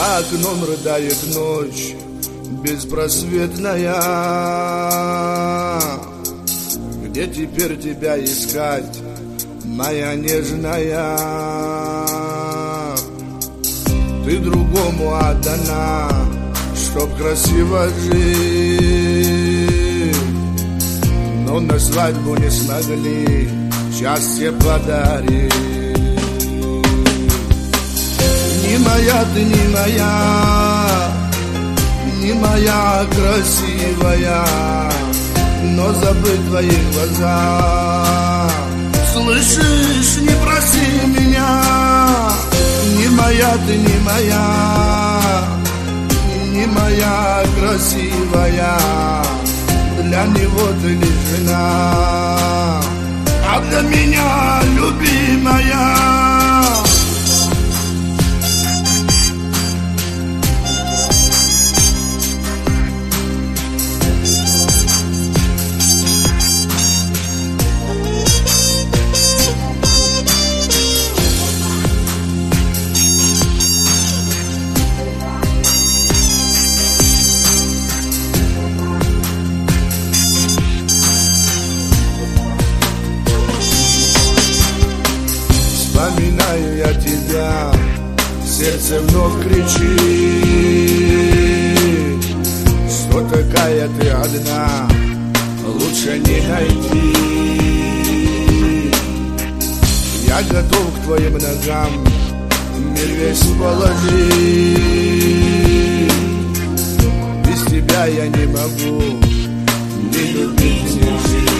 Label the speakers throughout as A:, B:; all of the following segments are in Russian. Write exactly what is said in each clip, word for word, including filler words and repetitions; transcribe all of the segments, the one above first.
A: За окном рыдает ночь беспросветная. Где теперь тебя искать, моя нежная? Ты другому отдана, чтоб красиво жить, но на свадьбу не смогли счастье подарить. Не моя ты, не моя, не моя красивая, но забыть твои глаза. Слышишь, не проси меня. Не моя ты, не моя, не моя красивая, для него ты лишь жена, а для меня любимая. Вспоминаю я тебя, сердце вновь кричит, что такая ты одна, лучше не найти. Я готов к твоим ногам мир весь положить. Без тебя я не могу не любить, не жить.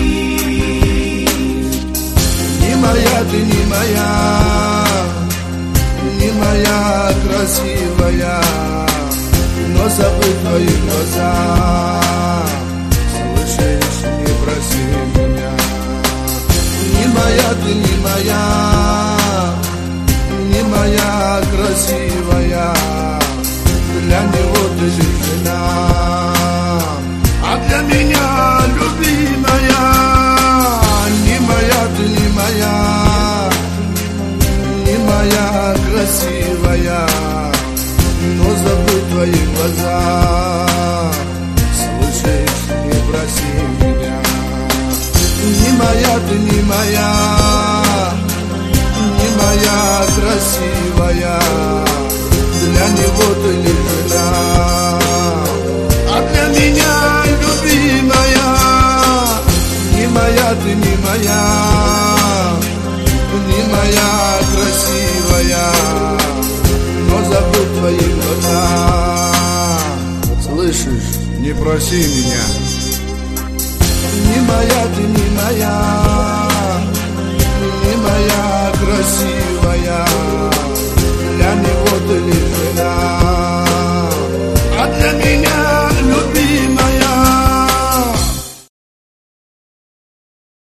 A: Не моя ты, не моя, не моя красивая, но забыть твои глаза. Слышишь, не проси меня. Не моя ты, не моя, не моя красивая, для него ты лишь жена, а для меня любимая. Не моя ты, не моя, не моя красивая, но забыть твои глаза. Слышишь, не проси меня. Не моя ты, не моя, не моя красивая, для него ты лишь жена, а для меня любимая. Не моя ты, не моя, не моя красивая, но забыть твои глаза. Слышишь, не проси меня. Не моя ты, не моя.